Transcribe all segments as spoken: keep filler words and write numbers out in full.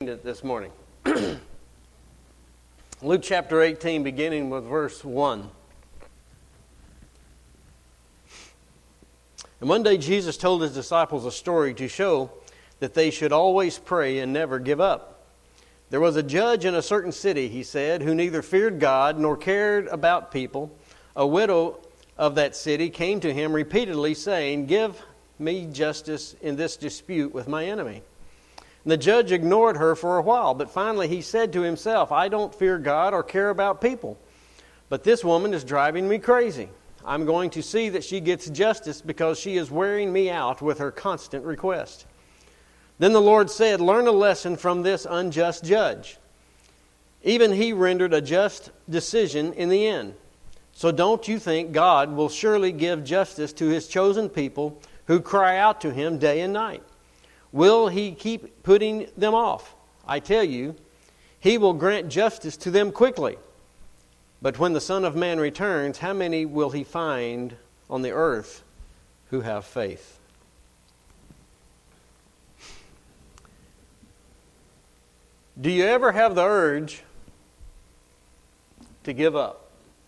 it this morning. Luke chapter eighteen, beginning with verse one. And one day Jesus told his disciples a story to show that they should always pray and never give up. There was a judge in a certain city, he said, who neither feared God nor cared about people. A widow of that city came to him repeatedly saying, "Give me justice in this dispute with my enemy." And the judge ignored her for a while, but finally he said to himself, "I don't fear God or care about people, but this woman is driving me crazy. I'm going to see that she gets justice because she is wearing me out with her constant request." Then the Lord said, "Learn a lesson from this unjust judge. Even he rendered a just decision in the end. So don't you think God will surely give justice to his chosen people who cry out to him day and night? Will he keep putting them off? I tell you, he will grant justice to them quickly. But when the Son of Man returns, how many will he find on the earth who have faith?" Do you ever have the urge to give up?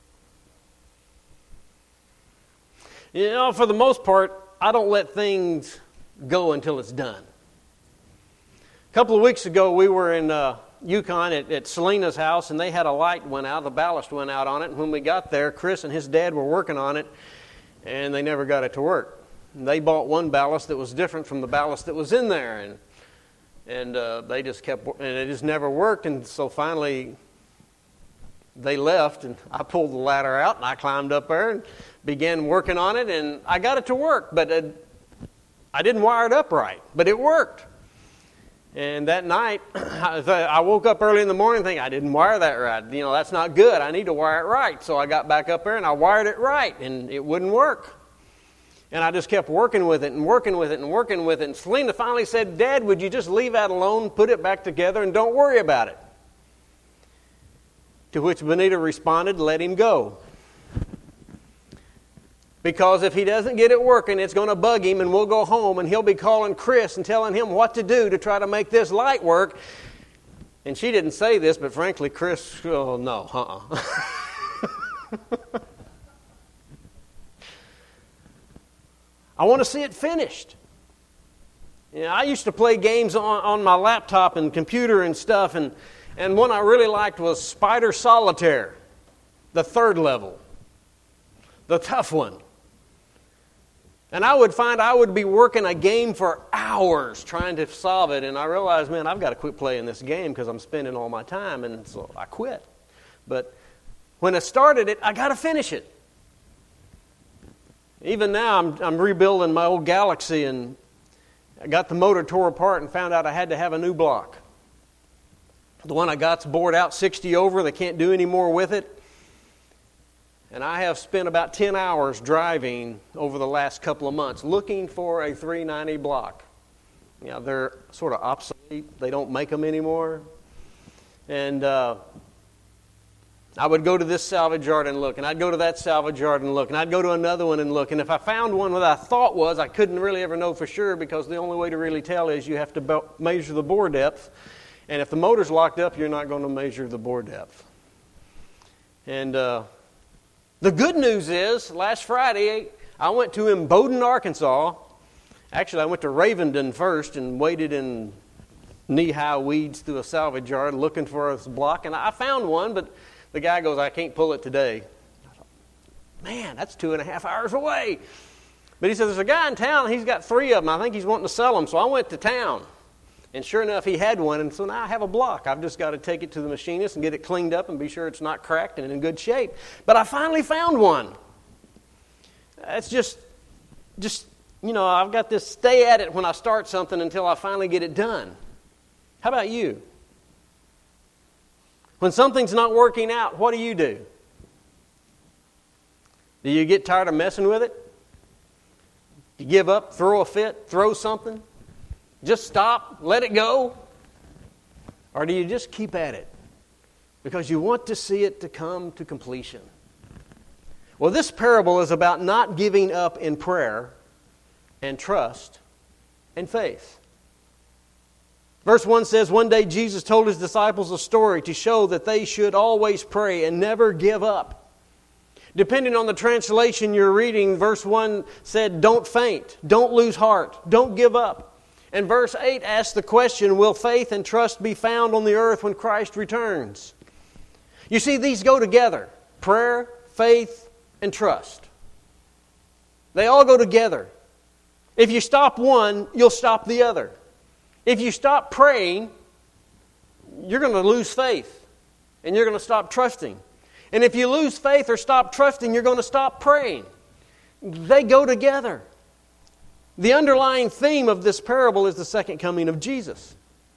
You know, for the most part, I don't let things go until it's done. A couple of weeks ago, we were in uh, Yukon at, at Selena's house, and they had a light went out, the ballast went out on it. And when we got there, Chris and his dad were working on it, and they never got it to work. And they bought one ballast that was different from the ballast that was in there, and and uh, they just kept, and it just never worked. And so finally, they left, and I pulled the ladder out, and I climbed up there and began working on it, and I got it to work, but it, I didn't wire it up right, but it worked. And that night, I woke up early in the morning thinking, I didn't wire that right. You know, that's not good. I need to wire it right. So I got back up there and I wired it right, and it wouldn't work. And I just kept working with it and working with it and working with it. And Selena finally said, "Dad, would you just leave that alone, put it back together, and don't worry about it?" To which Benita responded, "Let him go. Because if he doesn't get it working, it's going to bug him, and we'll go home, and he'll be calling Chris and telling him what to do to try to make this light work." And she didn't say this, but frankly, Chris, oh no, uh-uh. I want to see it finished. You know, I used to play games on, on my laptop and computer and stuff, and, and one I really liked was Spider Solitaire, the third level, the tough one. And I would find I would be working a game for hours trying to solve it, and I realized, man, I've got to quit playing this game because I'm spending all my time, and so I quit. But when I started it, I got to finish it. Even now, I'm, I'm rebuilding my old Galaxy, and I got the motor tore apart and found out I had to have a new block. The one I got's bored out sixty over. They can't do any more with it. And I have spent about ten hours driving over the last couple of months looking for a three ninety block. You know, they're sort of obsolete. They don't make them anymore. And uh, I would go to this salvage yard and look, and I'd go to that salvage yard and look, and I'd go to another one and look. And if I found one that I thought was, I couldn't really ever know for sure, because the only way to really tell is you have to be- measure the bore depth. And if the motor's locked up, you're not going to measure the bore depth. And uh, the good news is, last Friday, I went to Imboden, Arkansas. Actually, I went to Ravenden first and waited in knee-high weeds through a salvage yard looking for a block. And I found one, but the guy goes, "I can't pull it today." I thought, man, that's two and a half hours away. But he says, "There's a guy in town, he's got three of them. I think he's wanting to sell them." So I went to town. And sure enough, he had one, and so now I have a block. I've just got to take it to the machinist and get it cleaned up and be sure it's not cracked and in good shape. But I finally found one. It's just, just you know, I've got this stay at it when I start something until I finally get it done. How about you? When something's not working out, what do you do? Do you get tired of messing with it? You give up, throw a fit, throw something? Just stop, let it go? Or do you just keep at it because you want to see it to come to completion? Well, this parable is about not giving up in prayer and trust and faith. Verse one says, one day Jesus told His disciples a story to show that they should always pray and never give up. Depending on the translation you're reading, verse one said, don't faint, don't lose heart, don't give up. And verse eight asks the question, will faith and trust be found on the earth when Christ returns? You see, these go together. Prayer, faith, and trust. They all go together. If you stop one, you'll stop the other. If you stop praying, you're going to lose faith. And you're going to stop trusting. And if you lose faith or stop trusting, you're going to stop praying. They go together. The underlying theme of this parable is the second coming of Jesus.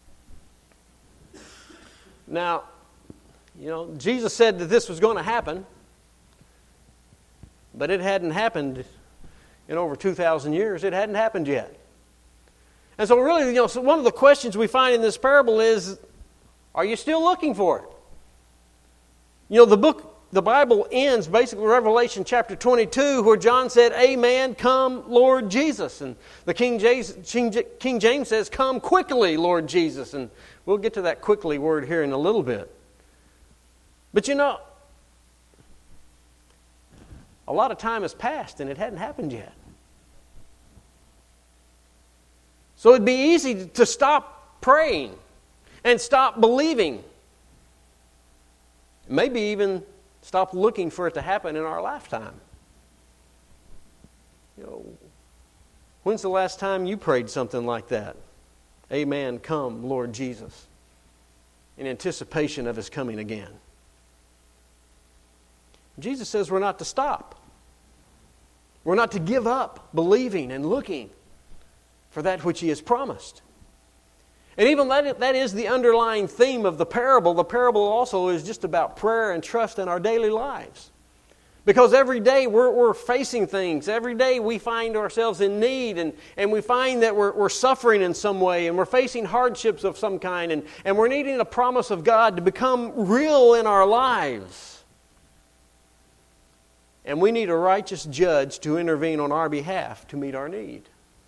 Now, you know, Jesus said that this was going to happen, but it hadn't happened in over two thousand years. It hadn't happened yet. And so really, you know, so one of the questions we find in this parable is, are you still looking for it? You know, the book, the Bible ends basically Revelation chapter twenty-two, where John said, amen, come, Lord Jesus. And the King James, King James says, come quickly, Lord Jesus. And we'll get to that quickly word here in a little bit. But you know, a lot of time has passed and it hadn't happened yet. So it'd be easy to stop praying and stop believing. Maybe even stop looking for it to happen in our lifetime. You know, when's the last time you prayed something like that? Amen, come, Lord Jesus, in anticipation of His coming again. Jesus says we're not to stop. We're not to give up believing and looking for that which He has promised. And even that, that is the underlying theme of the parable. The parable also is just about prayer and trust in our daily lives. Because every day we're, we're facing things. Every day we find ourselves in need, and, and we find that we're, we're suffering in some way, and we're facing hardships of some kind, and, and we're needing a promise of God to become real in our lives. And we need a righteous judge to intervene on our behalf to meet our need.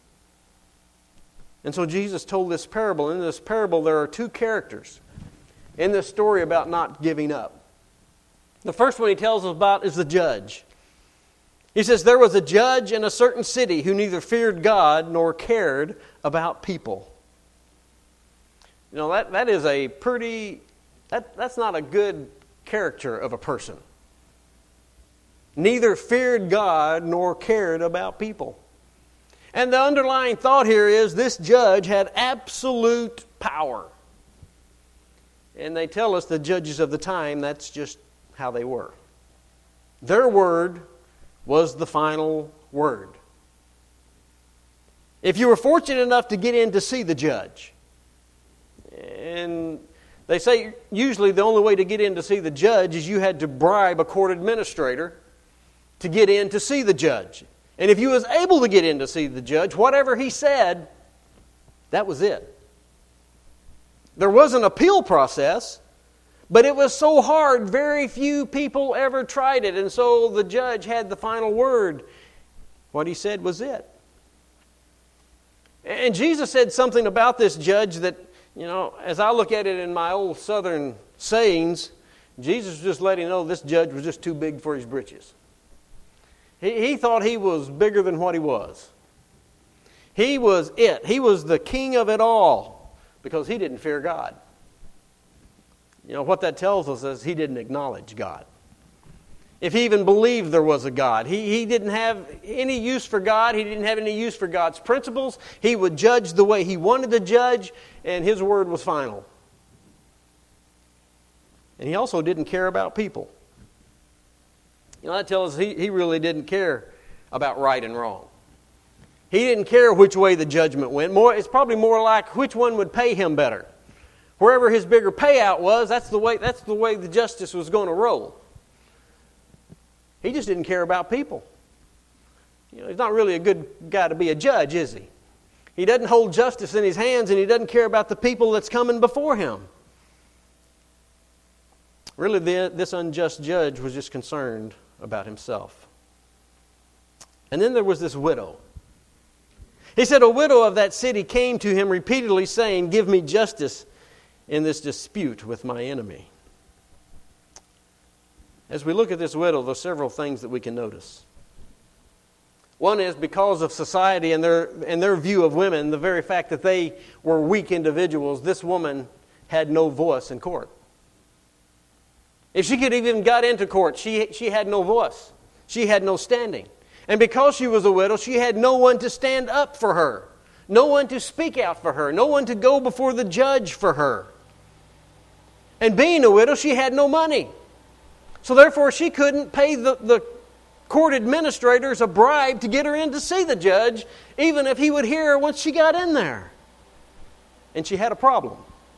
And so Jesus told this parable. In this parable, there are two characters in this story about not giving up. The first one He tells us about is the judge. He says, there was a judge in a certain city who neither feared God nor cared about people. You know, that, that is a pretty, that, that's not a good character of a person. Neither feared God nor cared about people. And the underlying thought here is this judge had absolute power. And they tell us the judges of the time, that's just how they were. Their word was the final word. If you were fortunate enough to get in to see the judge, and they say usually the only way to get in to see the judge is you had to bribe a court administrator to get in to see the judge. And if you was able to get in to see the judge, whatever he said, that was it. There was an appeal process, but it was so hard, very few people ever tried it. And so the judge had the final word. What he said was it. And Jesus said something about this judge that, you know, as I look at it in my old southern sayings, Jesus was just letting know this judge was just too big for his britches. He, he thought he was bigger than what he was. He was it. He was the king of it all because he didn't fear God. You know, what that tells us is he didn't acknowledge God. If he even believed there was a God, he, he didn't have any use for God. He didn't have any use for God's principles. He would judge the way he wanted to judge, and his word was final. And he also didn't care about people. You know, that tells us he, he really didn't care about right and wrong. He didn't care which way the judgment went. More, it's probably more like which one would pay him better. Wherever his bigger payout was, that's the way, that's the way the justice was going to roll. He just didn't care about people. You know, he's not really a good guy to be a judge, is he? He doesn't hold justice in his hands, and he doesn't care about the people that's coming before him. Really, the, this unjust judge was just concerned about himself. And then there was this widow. He said, a widow of that city came to him repeatedly saying, give me justice in this dispute with my enemy. As we look at this widow, there are several things that we can notice. One is because of society and their, and their view of women, the very fact that they were weak individuals, this woman had no voice in court. If she could even got into court, she, she had no voice. She had no standing. And because she was a widow, she had no one to stand up for her. No one to speak out for her. No one to go before the judge for her. And being a widow, she had no money. So therefore, she couldn't pay the, the court administrators a bribe to get her in to see the judge, even if he would hear her once she got in there. And she had a problem.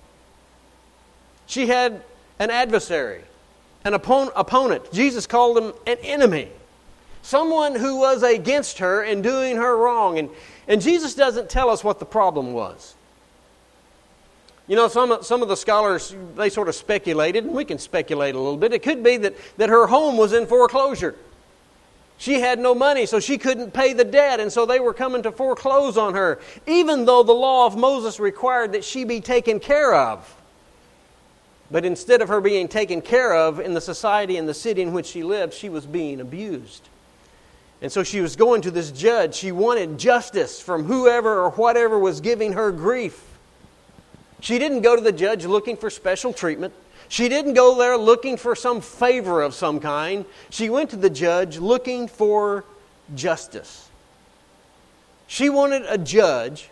She had an adversary, an opponent. opponent. Jesus called him an enemy. Someone who was against her and doing her wrong. And, and Jesus doesn't tell us what the problem was. You know, some, some of the scholars, they sort of speculated, and we can speculate a little bit. It could be that, that her home was in foreclosure. She had no money, so she couldn't pay the debt, and so they were coming to foreclose on her, even though the law of Moses required that she be taken care of. But instead of her being taken care of in the society and the city in which she lived, she was being abused. And so she was going to this judge. She wanted justice from whoever or whatever was giving her grief. She didn't go to the judge looking for special treatment. She didn't go there looking for some favor of some kind. She went to the judge looking for justice. She wanted a judge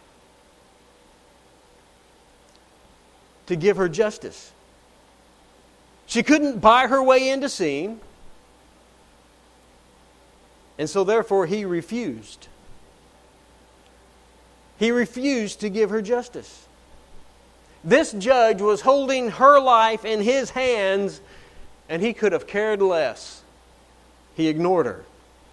to give her justice. She couldn't buy her way into seeing. And so therefore he refused. He refused to give her justice. This judge was holding her life in his hands, and he could have cared less. He ignored her.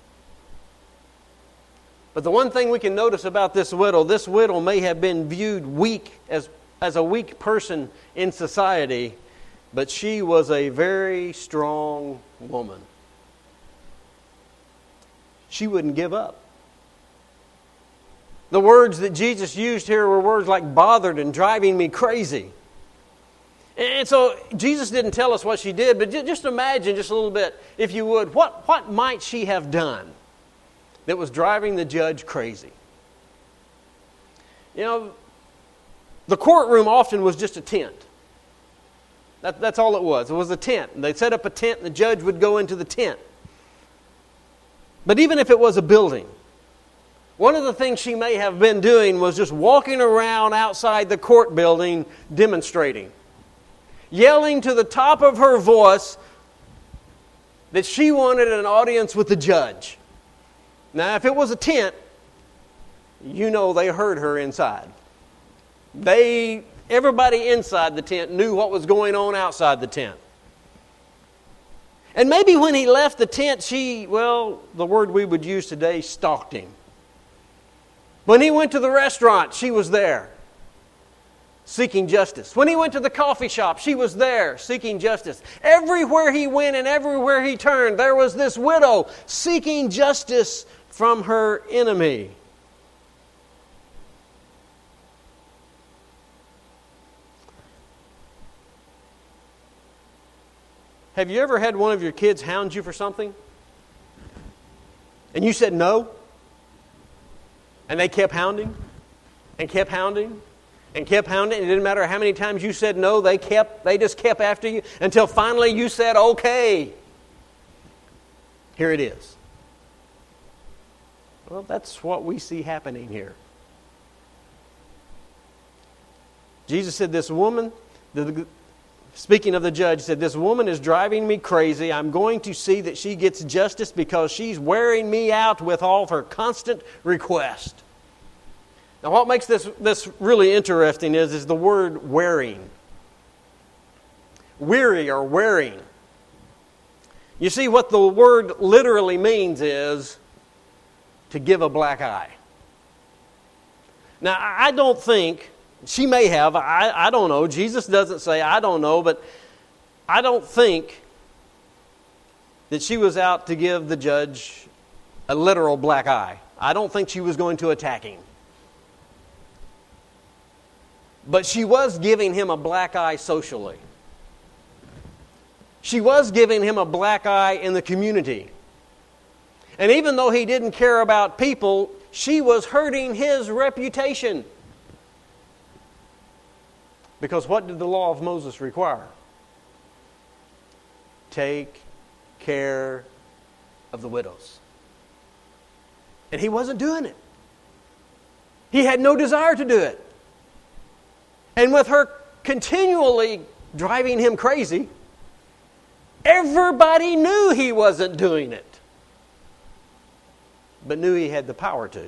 But the one thing we can notice about this widow, this widow may have been viewed weak as, as a weak person in society, but she was a very strong woman. She wouldn't give up. The words that Jesus used here were words like bothered and driving me crazy. And so Jesus didn't tell us what she did, but just imagine just a little bit, if you would, what, what might she have done that was driving the judge crazy? You know, the courtroom often was just a tent. That, that's all it was. It was a tent. And they'd set up a tent and the judge would go into the tent. But even if it was a building, one of the things she may have been doing was just walking around outside the court building demonstrating, yelling to the top of her voice that she wanted an audience with the judge. Now, if it was a tent, you know they heard her inside. They, everybody inside the tent knew what was going on outside the tent. And maybe when he left the tent, she, well, the word we would use today, stalked him. When he went to the restaurant, she was there, seeking justice. When he went to the coffee shop, she was there, seeking justice. Everywhere he went and everywhere he turned, there was this widow seeking justice from her enemy. Have you ever had one of your kids hound you for something? And you said no? And they kept hounding, and kept hounding, and kept hounding. It didn't matter how many times you said no, they kept, they just kept after you until finally you said, okay. Here it is. Well, that's what we see happening here. Jesus said, this woman, the, speaking of the judge, said, this woman is driving me crazy. I'm going to see that she gets justice because she's wearing me out with all of her constant request. Now, what makes this, this really interesting is, is the word wearing. Weary or wearing. You see, what the word literally means is to give a black eye. Now, I don't think, she may have, I, I don't know. Jesus doesn't say, I don't know, but I don't think that she was out to give the judge a literal black eye. I don't think she was going to attack him. But she was giving him a black eye socially. She was giving him a black eye in the community. And even though he didn't care about people, she was hurting his reputation. Because what did the law of Moses require? Take care of the widows. And he wasn't doing it. He had no desire to do it. And with her continually driving him crazy, everybody knew he wasn't doing it, but knew he had the power to.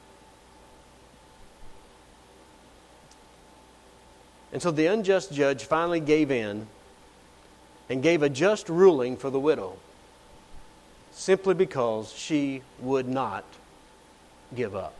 And so the unjust judge finally gave in and gave a just ruling for the widow, simply because she would not give up.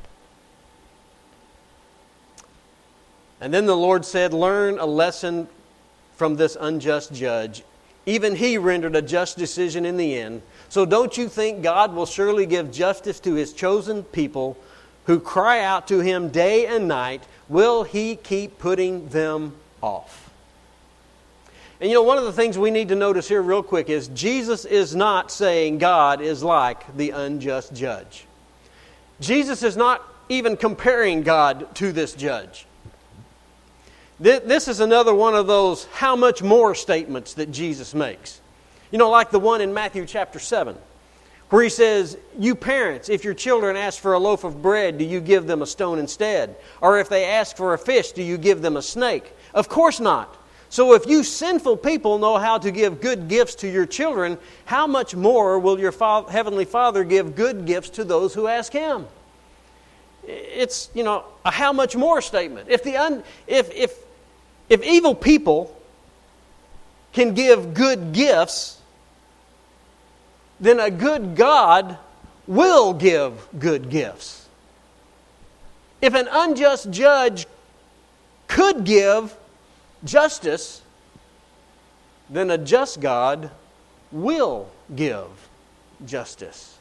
And then the Lord said, learn a lesson from this unjust judge. Even he rendered a just decision in the end. So don't you think God will surely give justice to His chosen people who cry out to Him day and night? Will He keep putting them off? And you know, one of the things we need to notice here real quick is Jesus is not saying God is like the unjust judge. Jesus is not even comparing God to this judge. This is another one of those how much more statements that Jesus makes. You know, like the one in Matthew chapter seven, where He says, you parents, if your children ask for a loaf of bread, do you give them a stone instead? Or if they ask for a fish, do you give them a snake? Of course not. So if you sinful people know how to give good gifts to your children, how much more will your fa- Heavenly Father give good gifts to those who ask Him? It's, you know, a how much more statement. If the un, if if if evil people can give good gifts, then a good God will give good gifts. If an unjust judge could give justice, then a just God will give justice.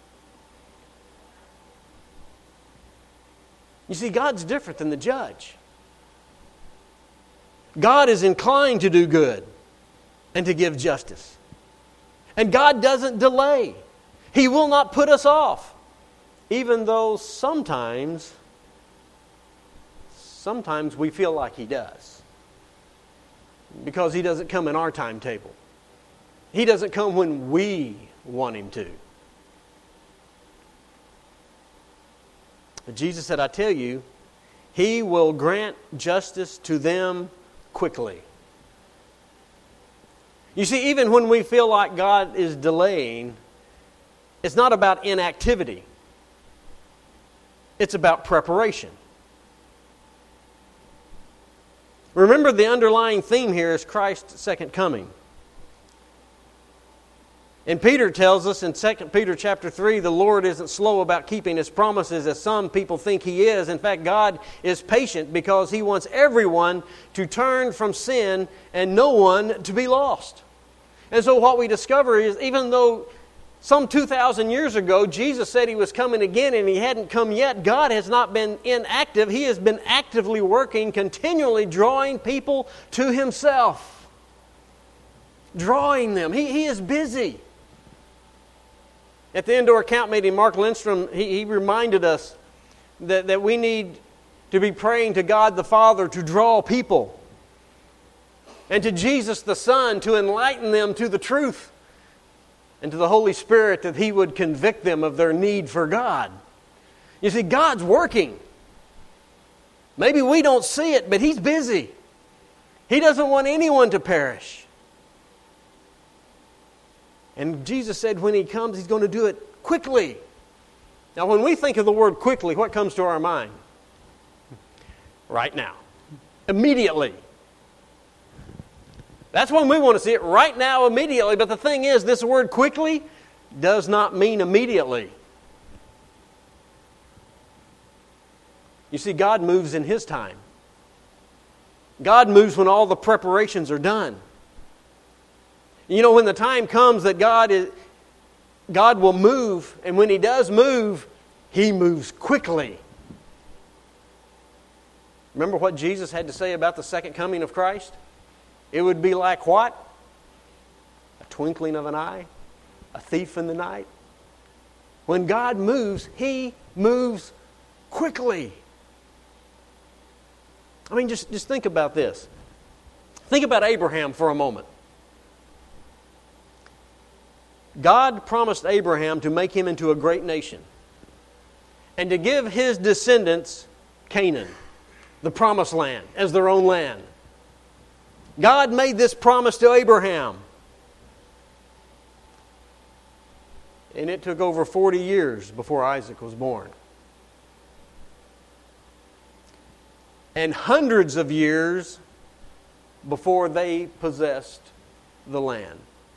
You see, God's different than the judge. God is inclined to do good and to give justice. And God doesn't delay. He will not put us off, even though sometimes, sometimes we feel like He does. Because He doesn't come in our timetable. He doesn't come when we want Him to. But Jesus said, I tell you, He will grant justice to them quickly. You see, even when we feel like God is delaying, it's not about inactivity. It's about preparation. Remember, the underlying theme here is Christ's second coming. And Peter tells us in Second Peter chapter three, the Lord isn't slow about keeping His promises as some people think He is. In fact, God is patient because He wants everyone to turn from sin and no one to be lost. And so what we discover is, even though some two thousand years ago Jesus said He was coming again and He hadn't come yet, God has not been inactive. He has been actively working, continually drawing people to Himself. Drawing them. He, he is busy. At the indoor camp meeting, Mark Lindstrom, he, he reminded us that, that we need to be praying to God the Father to draw people, and to Jesus the Son to enlighten them to the truth, and to the Holy Spirit that He would convict them of their need for God. You see, God's working. Maybe we don't see it, but He's busy. He doesn't want anyone to perish. And Jesus said when He comes, He's going to do it quickly. Now, when we think of the word quickly, what comes to our mind? Right now. Immediately. That's when we want to see it, right now, immediately. But the thing is, this word quickly does not mean immediately. You see, God moves in His time. God moves when all the preparations are done. You know, when the time comes that God is, God will move, and when He does move, He moves quickly. Remember what Jesus had to say about the second coming of Christ? It would be like what? A twinkling of an eye, a thief in the night. When God moves, He moves quickly. I mean, just, just think about this. Think about Abraham for a moment. God promised Abraham to make him into a great nation and to give his descendants Canaan, the promised land, as their own land. God made this promise to Abraham. And it took over forty years before Isaac was born. And hundreds of years before they possessed the land.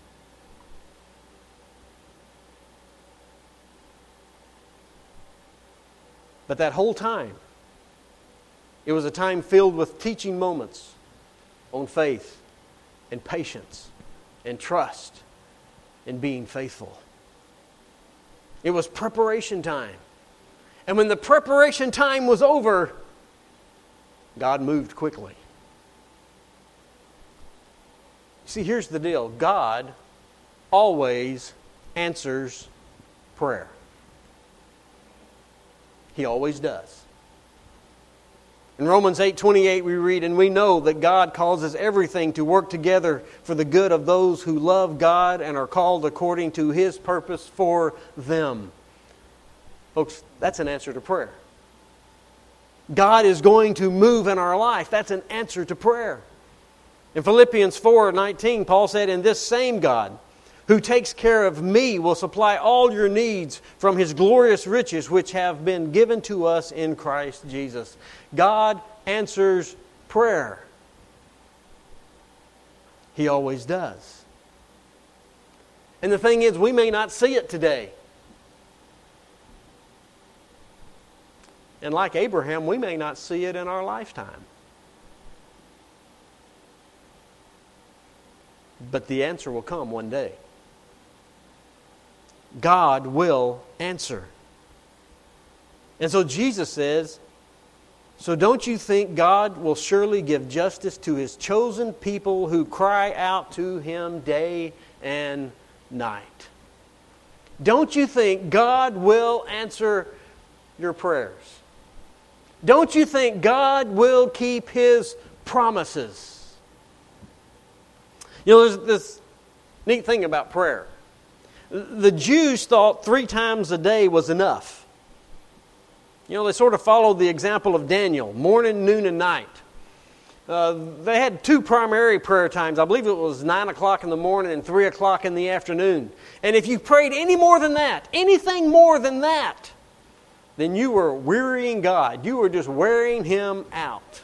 But that whole time, it was a time filled with teaching moments on faith and patience and trust and being faithful. It was preparation time. And when the preparation time was over, God moved quickly. See, here's the deal. God always answers prayer. He always does. In Romans eight twenty-eight we read, "And we know that God causes everything to work together for the good of those who love God and are called according to His purpose for them." Folks, that's an answer to prayer. God is going to move in our life. That's an answer to prayer. In Philippians four nineteen, Paul said, "And this same God who takes care of me will supply all your needs from His glorious riches which have been given to us in Christ Jesus." God answers prayer. He always does. And the thing is, we may not see it today. And like Abraham, we may not see it in our lifetime. But the answer will come one day. God will answer. And so Jesus says, "So don't you think God will surely give justice to His chosen people who cry out to Him day and night?" Don't you think God will answer your prayers? Don't you think God will keep His promises? You know, there's this neat thing about prayer. The Jews thought three times a day was enough. You know, they sort of followed the example of Daniel, morning, noon, and night. Uh, they had two primary prayer times. I believe it was nine o'clock in the morning and three o'clock in the afternoon. And if you prayed any more than that, anything more than that, then you were wearying God. You were just wearing Him out.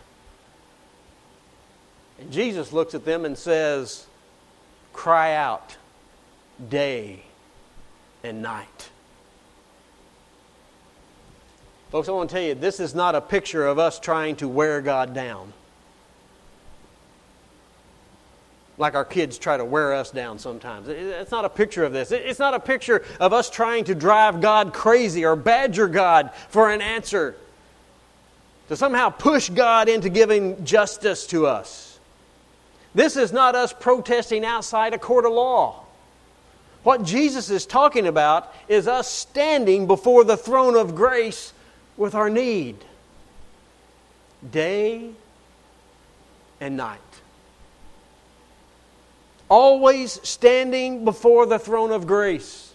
And Jesus looks at them and says, "Cry out day and night." Folks, I want to tell you, this is not a picture of us trying to wear God down. Like our kids try to wear us down sometimes. It's not a picture of this. It's not a picture of us trying to drive God crazy or badger God for an answer. To somehow push God into giving justice to us. This is not us protesting outside a court of law. What Jesus is talking about is us standing before the throne of grace with our need. Day and night. Always standing before the throne of grace.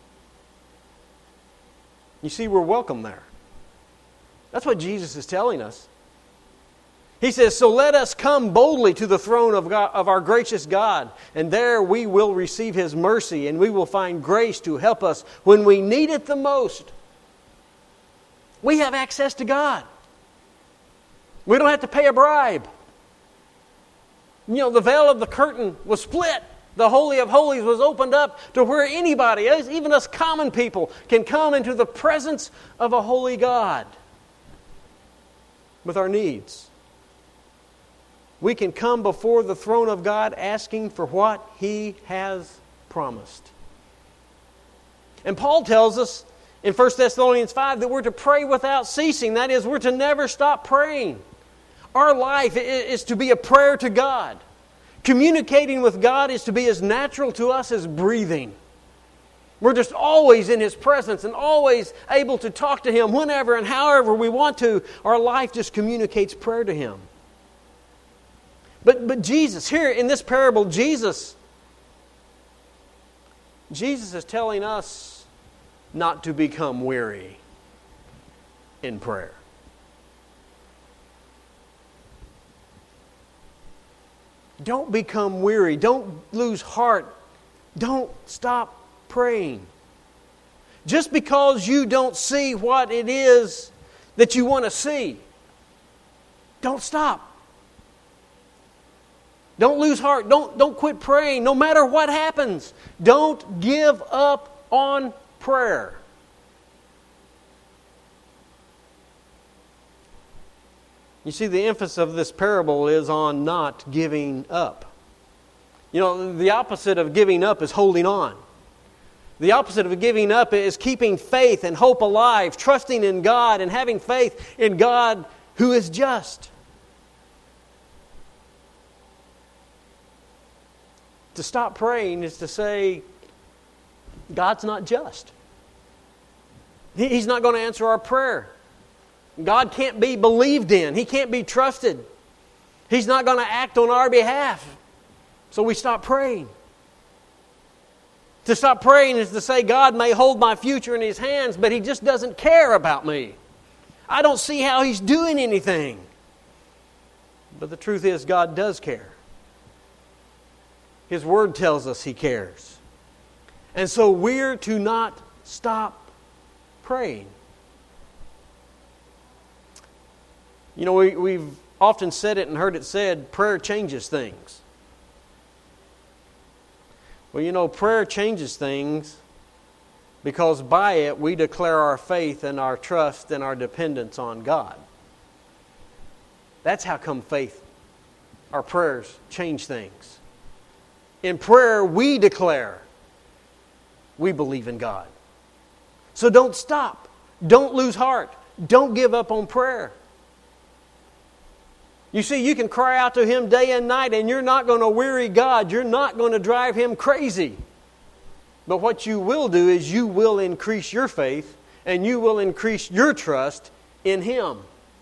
You see, we're welcome there. That's what Jesus is telling us. He says, "So let us come boldly to the throne of God, of our gracious God, and there we will receive His mercy, and we will find grace to help us when we need it the most." We have access to God. We don't have to pay a bribe. You know, the veil of the curtain was split. The Holy of Holies was opened up to where anybody, even us common people, can come into the presence of a holy God with our needs. We can come before the throne of God asking for what He has promised. And Paul tells us in First Thessalonians five that we're to pray without ceasing. That is, we're to never stop praying. Our life is to be a prayer to God. Communicating with God is to be as natural to us as breathing. We're just always in His presence and always able to talk to Him whenever and however we want to. Our life just communicates prayer to Him. But, but Jesus, here in this parable, Jesus, Jesus is telling us not to become weary in prayer. Don't become weary. Don't lose heart. Don't stop praying. Just because you don't see what it is that you want to see, don't stop. Don't lose heart. Don't, don't quit praying. No matter what happens, don't give up on prayer. You see, the emphasis of this parable is on not giving up. You know, the opposite of giving up is holding on. The opposite of giving up is keeping faith and hope alive, trusting in God and having faith in God who is just. To stop praying is to say, God's not just. He's not going to answer our prayer. God can't be believed in. He can't be trusted. He's not going to act on our behalf. So we stop praying. To stop praying is to say, God may hold my future in His hands, but He just doesn't care about me. I don't see how He's doing anything. But the truth is, God does care. His Word tells us He cares. And so we're to not stop praying. You know, we, we've often said it and heard it said, prayer changes things. Well, you know, prayer changes things because by it we declare our faith and our trust and our dependence on God. That's how come faith, our prayers, change things. In prayer, we declare we believe in God. So don't stop. Don't lose heart. Don't give up on prayer. You see, you can cry out to Him day and night and you're not going to weary God. You're not going to drive Him crazy. But what you will do is you will increase your faith and you will increase your trust in Him.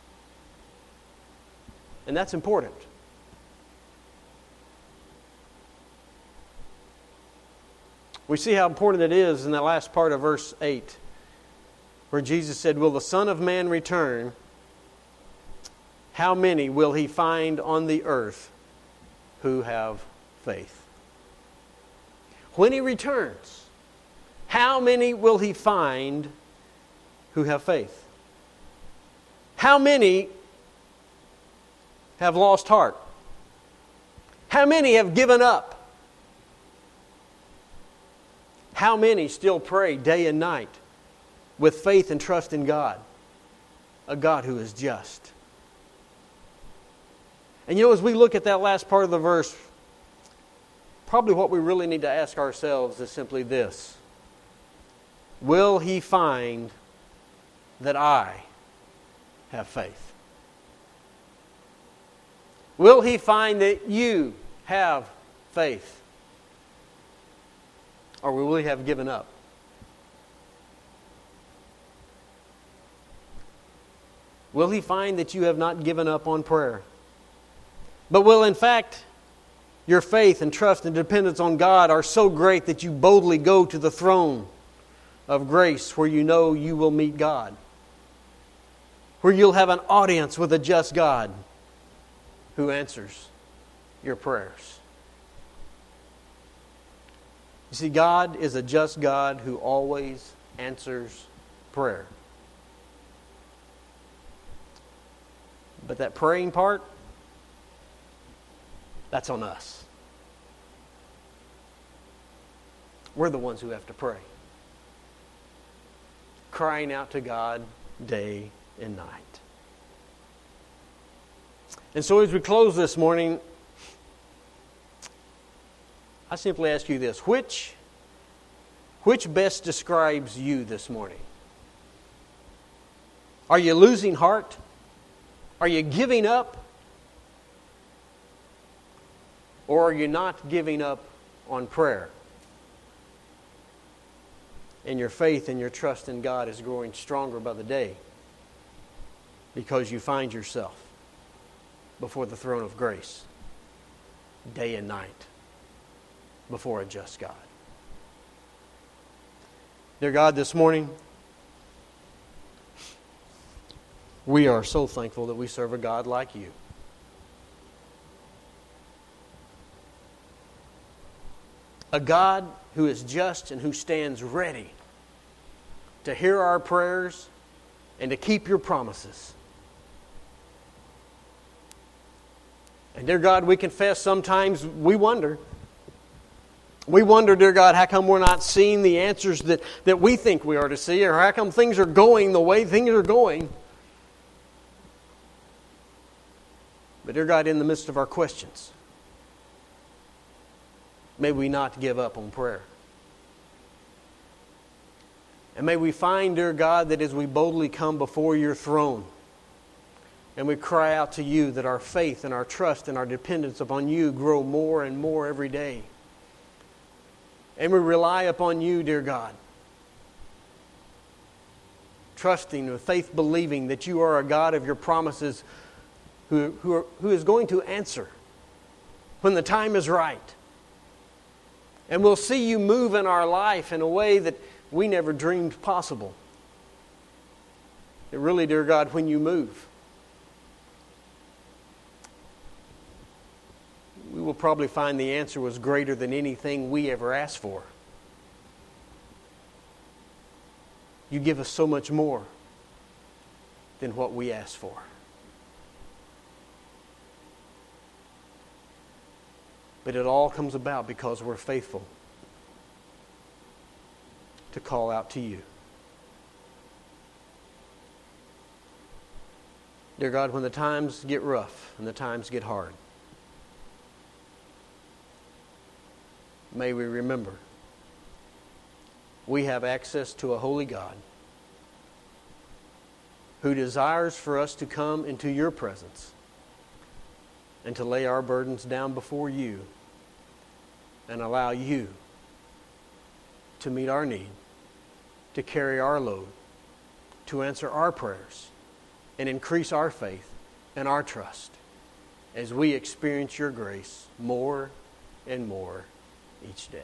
And that's important. We see how important it is in that last part of verse eight, where Jesus said, "Will the Son of Man return? How many will He find on the earth who have faith?" When He returns, how many will He find who have faith? How many have lost heart? How many have given up? How many still pray day and night with faith and trust in God, a God who is just? And you know, as we look at that last part of the verse, probably what we really need to ask ourselves is simply this: will He find that I have faith? Will He find that you have faith? Or will we have given up? Will He find that you have not given up on prayer? But will, in fact, your faith and trust and dependence on God are so great that you boldly go to the throne of grace where you know you will meet God? Where you'll have an audience with a just God who answers your prayers? You see, God is a just God who always answers prayer. But that praying part, that's on us. We're the ones who have to pray. Crying out to God day and night. And so as we close this morning, I simply ask you this: which, which best describes you this morning? Are you losing heart? Are you giving up? Or are you not giving up on prayer? And your faith and your trust in God is growing stronger by the day because you find yourself before the throne of grace day and night before a just God. Dear God, this morning, we are so thankful that we serve a God like you. A God who is just and who stands ready to hear our prayers and to keep your promises. And dear God, we confess sometimes we wonder. We wonder, dear God, how come we're not seeing the answers that, that we think we are to see, or how come things are going the way things are going. But dear God, in the midst of our questions, may we not give up on prayer. And may we find, dear God, that as we boldly come before your throne and we cry out to you, that our faith and our trust and our dependence upon you grow more and more every day. And we rely upon you, dear God, trusting with faith believing that you are a God of your promises who, who, are, who is going to answer when the time is right. And we'll see you move in our life in a way that we never dreamed possible. And really, dear God, when you move, we will probably find the answer was greater than anything we ever asked for. You give us so much more than what we asked for. But it all comes about because we're faithful to call out to you. Dear God, when the times get rough and the times get hard, may we remember we have access to a holy God who desires for us to come into your presence and to lay our burdens down before you and allow you to meet our need, to carry our load, to answer our prayers, and increase our faith and our trust as we experience your grace more and more each day.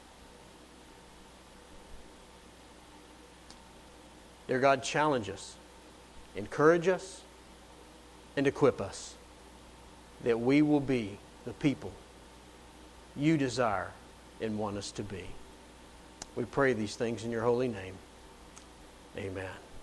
Dear God, challenge us, encourage us, and equip us that we will be the people you desire and want us to be. We pray these things in your holy name. Amen.